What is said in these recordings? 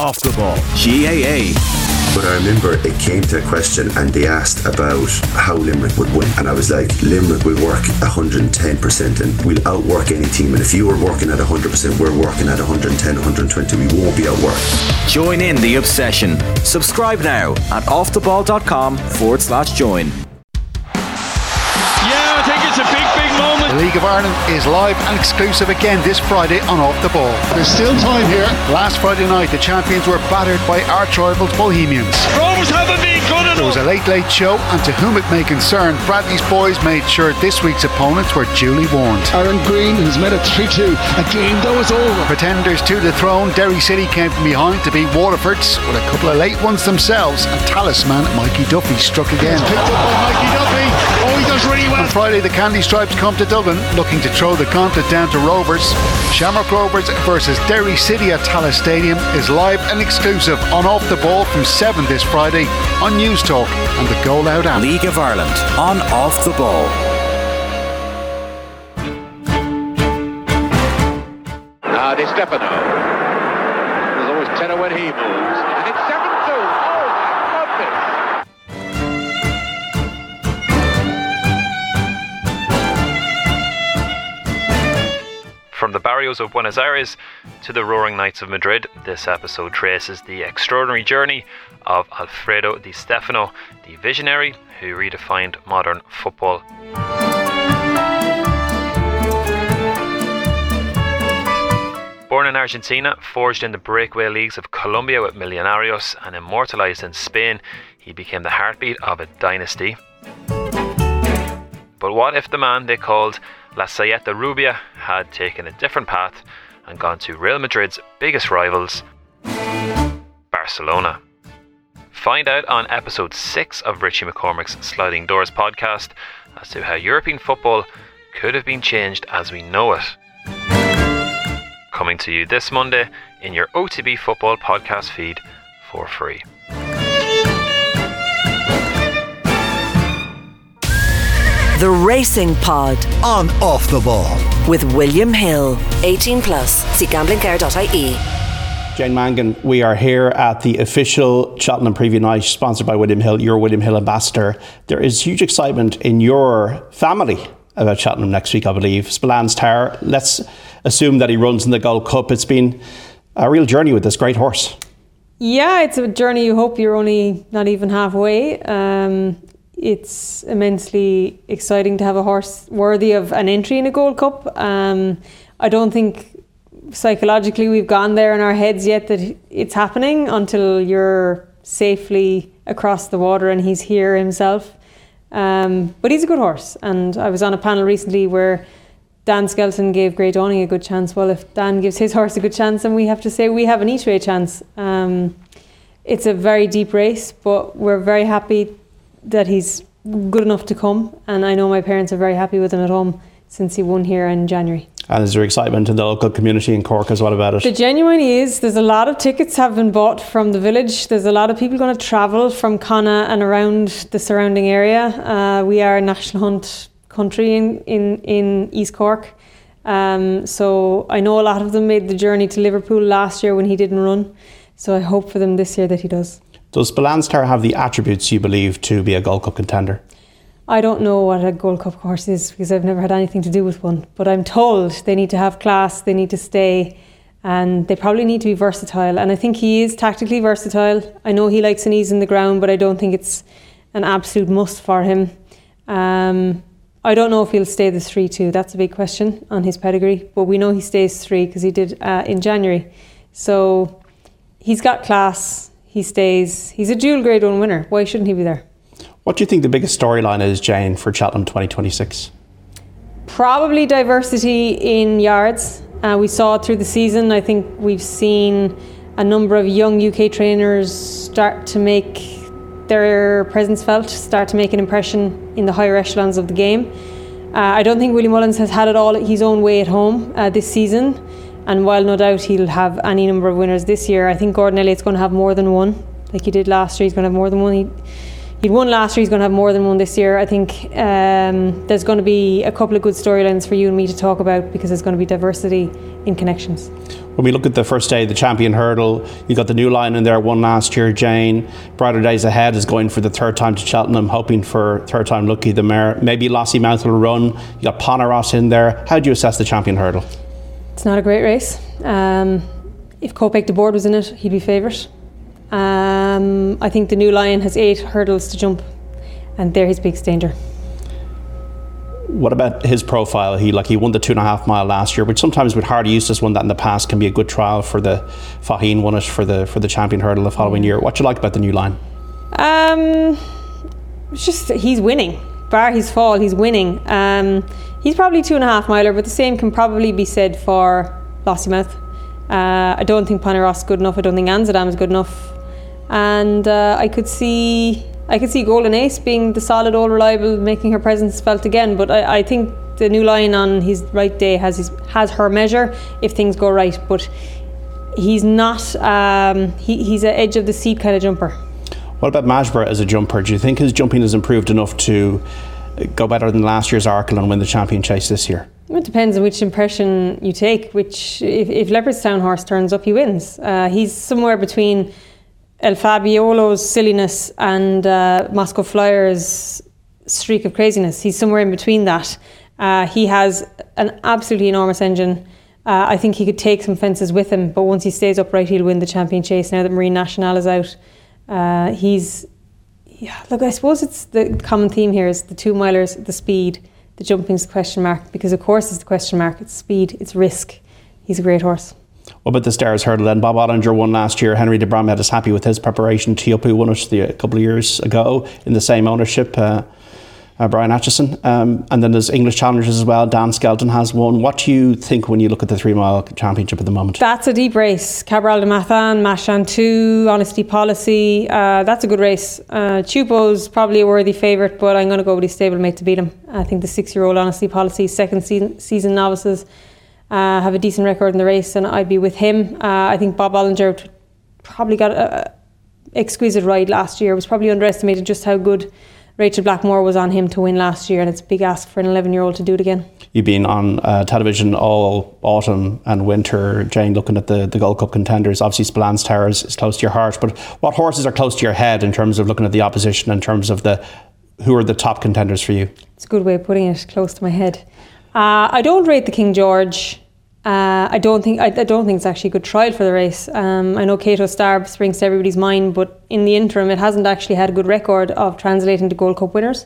Off the Ball. GAA. But I remember it came to a question and they asked about how Limerick would win. And I was like, Limerick will work 110% and we'll outwork any team. And if you were working at 100%, we're working at 110, 120. We won't be outworked. Join in the obsession. Subscribe now at offtheball.com/join. Yeah, I think it's a big moment. The League of Ireland is live and exclusive again this Friday on Off the Ball. There's still time here. Last Friday night, the champions were battered by arch rivals Bohemians. Rovers haven't been good enough. There was a late show, and to whom it may concern, Bradley's boys made sure this week's opponents were duly warned. Aaron Green has made it 3-2. A game that was over. Pretenders to the throne, Derry City came from behind to beat Waterford's with a couple of late ones themselves, and talisman Mikey Duffy struck again. Picked up by Mikey Duffy. Oh, he does really well. On Friday, the Candy Stripes come to Dublin looking to throw the gauntlet down to Rovers. Shamrock Rovers versus Derry City at Tallaght Stadium is live and exclusive on Off the Ball from 7 this Friday on News Talk and the Go Loud app. League of Ireland on Off the Ball. Di Stefano. There's always tenor when he moves. And it's 7-2. Oh my goodness. From the barrios of Buenos Aires to the roaring nights of Madrid, this episode traces the extraordinary journey of Alfredo Di Stefano, the visionary who redefined modern football. Born in Argentina, forged in the breakaway leagues of Colombia with Millonarios and immortalised in Spain, he became the heartbeat of a dynasty. But what if the man they called La Saeta Rubia had taken a different path and gone to Real Madrid's biggest rivals, Barcelona? Find out on episode 6 of Richie McCormick's Sliding Doors podcast as to how European football could have been changed as we know it. Coming to you this Monday in your OTB Football podcast feed for free. The Racing Pod On Off the Ball. with William Hill. 18 plus. See gamblingcare.ie. Jane Mangan, we are here at the official Cheltenham Preview Night, sponsored by William Hill, your William Hill ambassador. There is huge excitement in your family about Cheltenham next week, I believe. Spillane Tower, let's assume that he runs in the Gold Cup. It's been a real journey with this great horse. Yeah, it's a journey you hope you're only not even halfway. It's immensely exciting to have a horse worthy of an entry in a Gold Cup. I don't think psychologically we've gone there in our heads yet that it's happening until you're safely across the water and he's here himself. But he's a good horse, and I was on a panel recently where Dan Skelton gave Grey Dawning a good chance. Well, if Dan gives his horse a good chance, then we have to say we have an each way chance. It's a very deep race, but we're very happy that he's good enough to come, and I know my parents are very happy with him at home since he won here in January. And is there excitement in the local community in Cork as well about it? There genuinely is. There's a lot of tickets have been bought from the village. There's a lot of people going to travel from Connacht and around the surrounding area. We are a national hunt country in East Cork. So I know a lot of them made the journey to Liverpool last year when he didn't run. So I hope for them this year that he does. Does Spillane Tower have the attributes you believe to be a Gold Cup contender? I don't know what a Gold Cup horse is because I've never had anything to do with one. But I'm told they need to have class, they need to stay, and they probably need to be versatile. And I think he is tactically versatile. I know he likes an ease in the ground, but I don't think it's an absolute must for him. I don't know if he'll stay the 3-2. That's a big question on his pedigree. But we know he stays 3 because he did in January. So he's got class, he stays. He's a dual Grade 1 winner. Why shouldn't he be there? What do you think the biggest storyline is, Jane, for Cheltenham 2026? Probably diversity in yards. We saw it through the season. I think we've seen a number of young UK trainers start to make their presence felt, start to make an impression in the higher echelons of the game. I don't think Willie Mullins has had it all his own way at home this season. And while no doubt he'll have any number of winners this year, I think Gordon Elliott's going to have more than one. Like he did last year, he's going to have more than one. He'd won last year, he's going to have more than one this year. I think there's going to be a couple of good storylines for you and me to talk about because there's going to be diversity in connections. When we look at the first day of the Champion Hurdle, you got the New Lion in there, won last year, Jane. Brighter Days Ahead is going for the third time to Cheltenham, hoping for third time lucky, the mare. Maybe Lossiemouth will run. You got Poneros in there. How do you assess the Champion Hurdle? It's not a great race. If Kopek de Board was in it, he'd be favourite. I think the New Lion has 8 hurdles to jump, and they're his biggest danger. What about his profile? He won the 2.5 mile last year, which sometimes with Hardy Eustace won that in the past can be a good trial for the Faheen won it for the Champion Hurdle the following year. What do you like about the New Lion? It's just he's winning. Bar his fall, he's winning. He's probably 2.5 miler, but the same can probably be said for Lossiemouth. I don't think Poneros is good enough. I don't think Anzadam is good enough, and I could see Golden Ace being the solid, old, reliable, making her presence felt again. But I think the New Lion on his right day has her measure if things go right. But he's not. He's an edge of the seat kind of jumper. What about Majborough as a jumper? Do you think his jumping has improved enough to go better than last year's Arkle and win the Champion Chase this year? It depends on which impression you take. If Leopardstown horse turns up, he wins. He's somewhere between El Fabiolo's silliness and Moscow Flyer's streak of craziness. He's somewhere in between that. He has an absolutely enormous engine. I think he could take some fences with him, but once he stays upright, he'll win the Champion Chase now that Marine Nationale is out. Look, I suppose it's the common theme here is the 2 milers, the speed, the jumping's the question mark, because of course it's the question mark. It's speed, it's risk. He's a great horse. What about the Stars Hurdle then? Bob Ollinger won last year. Henry de Bromhead is happy with his preparation. Teopu won it a couple of years ago in the same ownership. Brian Atchison. And then there's English challengers as well. Dan Skelton has won. What do you think when you look at the 3 mile championship at the moment? That's a deep race. Cabral de Mathan, Machantou, Honesty Policy. That's a good race. Chupo's probably a worthy favourite, but I'm going to go with his stablemate to beat him. I think the 6-year-old Honesty Policy, second season novices, have a decent record in the race, and I'd be with him. I think Bob Ollinger probably got an exquisite ride last year. Was probably underestimated just how good Rachel Blackmore was on him to win last year, and it's a big ask for an 11-year-old to do it again. You've been on television all autumn and winter, Jane, looking at the Gold Cup contenders. Obviously Spillane Tower is close to your heart, but what horses are close to your head in terms of looking at the opposition, in terms of who are the top contenders for you? It's a good way of putting it, close to my head. I don't rate the King George. I don't think it's actually a good trial for the race. I know Cato Star springs to everybody's mind, but in the interim it hasn't actually had a good record of translating to Gold Cup winners.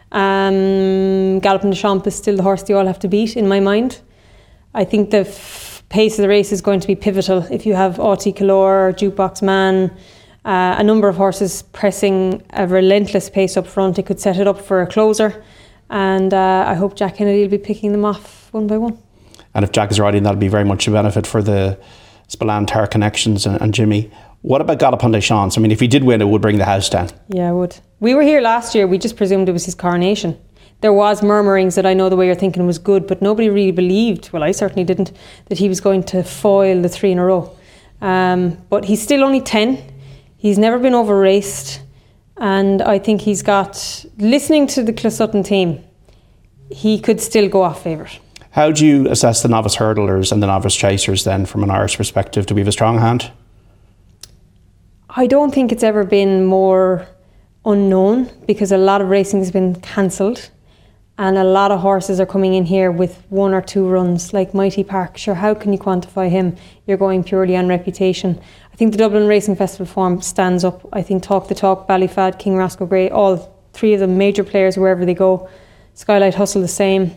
Galopin Des Champs is still the horse they all have to beat in my mind. I think the pace of the race is going to be pivotal. If you have Auti Calor, Jukebox Man, a number of horses pressing a relentless pace up front, it could set it up for a closer, and I hope Jack Kennedy will be picking them off one by one. And if Jack is riding, that'll be very much a benefit for the Spillane Tower connections and Jimmy. What about Galopin Des Champs? I mean, if he did win, it would bring the house down. Yeah, it would. We were here last year. We just presumed it was his coronation. There was murmurings that I know the way you're thinking was good, but nobody really believed, well, I certainly didn't, that he was going to foil the 3 in a row. But he's still only 10. He's never been over-raced. And I think he's got, listening to the Closutton team, he could still go off favourite. How do you assess the novice hurdlers and the novice chasers then from an Irish perspective? Do we have a strong hand? I don't think it's ever been more unknown, because a lot of racing has been cancelled and a lot of horses are coming in here with 1 or 2 runs, like Mighty Park. Sure, how can you quantify him? You're going purely on reputation. I think the Dublin Racing Festival form stands up. I think Talk the Talk, Ballyfad, King Roscoe Gray, all 3 of them major players wherever they go. Skylight Hustle the same.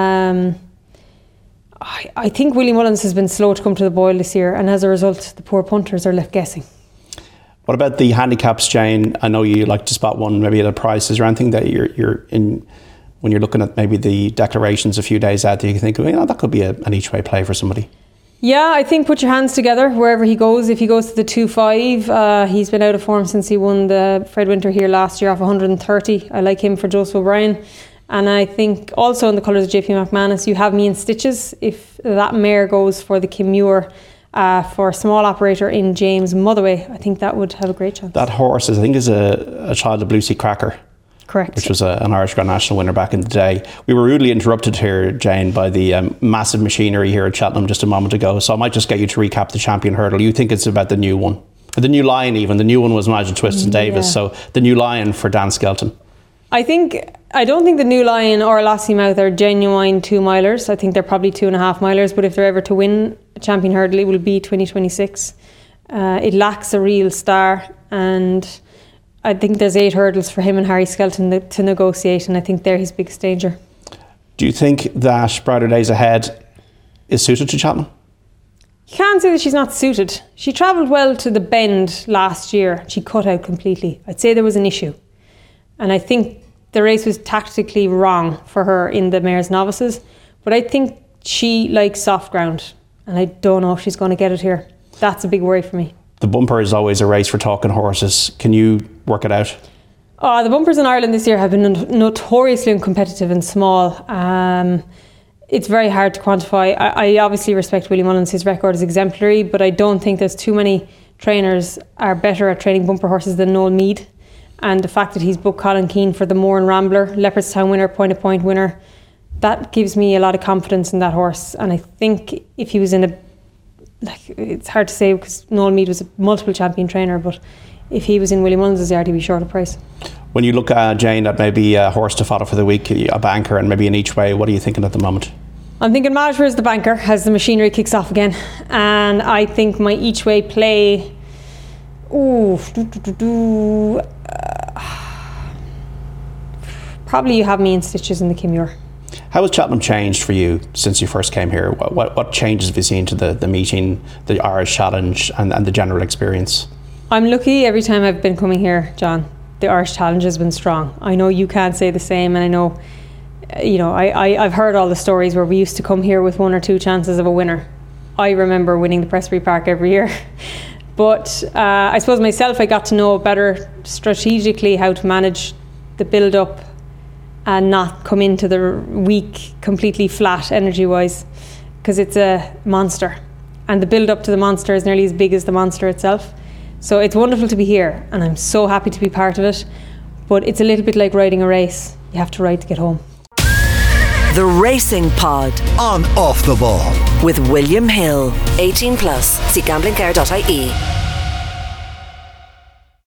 I think Willie Mullins has been slow to come to the boil this year, and as a result the poor punters are left guessing. What about the handicaps, Jane? I know you like to spot one maybe at a price. Is there anything that you're in when you're looking at maybe the declarations a few days out that you think, that could be an each way play for somebody? Yeah, I think put your hands together wherever he goes. If he goes to the 2-5, he's been out of form since he won the Fred Winter here last year off 130. I like him for Joseph O'Brien. And I think also in the colours of JP McManus, you have me in stitches. If that mare goes for the Kim Muir for a small operator in James Motherway, I think that would have a great chance. That horse, I think, is a child of Lucy Cracker. Correct. Which was an Irish Grand National winner back in the day. We were rudely interrupted here, Jane, by the massive machinery here at Cheltenham just a moment ago. So I might just get you to recap the champion hurdle. You think it's about the new one? Or the new lion even. The new one was Nigel Twiston-Davies. So the new lion for Dan Skelton. I don't think the new lion or Lossiemouth are genuine 2-milers. I think they're probably 2.5-milers. But if they're ever to win a champion hurdle, it will be 2026. It lacks a real star, and I think there's 8 hurdles for him and Harry Skelton to negotiate, and I think they're his biggest danger. Do you think that Brighter Days Ahead is suited to Cheltenham? You can't say that she's not suited. She travelled well to the Bend last year. She cut out completely. I'd say there was an issue. And I think the race was tactically wrong for her in the Mares Novices. But I think she likes soft ground. And I don't know if she's going to get it here. That's a big worry for me. The bumper is always a race for talking horses. Can you work it out? The bumpers in Ireland this year have been notoriously uncompetitive and small. It's very hard to quantify. I obviously respect Willie Mullins. His record is exemplary, but I don't think there's too many trainers are better at training bumper horses than Noel Meade. And the fact that he's booked Colin Keane for the Moore and Rambler, Leopardstown winner, point winner, that gives me a lot of confidence in that horse. And I think if he was in it's hard to say because Noel Meade was a multiple champion trainer, but if he was in Willie Mullins' yard, he'd be short of price. When you look at Jane at maybe a horse to follow for the week, a banker, and maybe in each way, what are you thinking at the moment? I'm thinking Malashar is the banker as the machinery kicks off again, and I think my each way play. Probably you have me in stitches in the Kimure. How has Cheltenham changed for you since you first came here? What changes have you seen to the meeting, the Irish Challenge, and the general experience? I'm lucky every time I've been coming here, John. The Irish Challenge has been strong. I know you can't say the same, and I know, I've heard all the stories where we used to come here with 1 or 2 chances of a winner. I remember winning the Prestbury Park every year. But I suppose myself, I got to know better strategically how to manage the build-up and not come into the week completely flat energy-wise, because it's a monster. And the build-up to the monster is nearly as big as the monster itself. So it's wonderful to be here, and I'm so happy to be part of it. But it's a little bit like riding a race. You have to ride to get home. The Racing Pod on Off the Ball with William Hill. 18+. See gamblingcare.ie.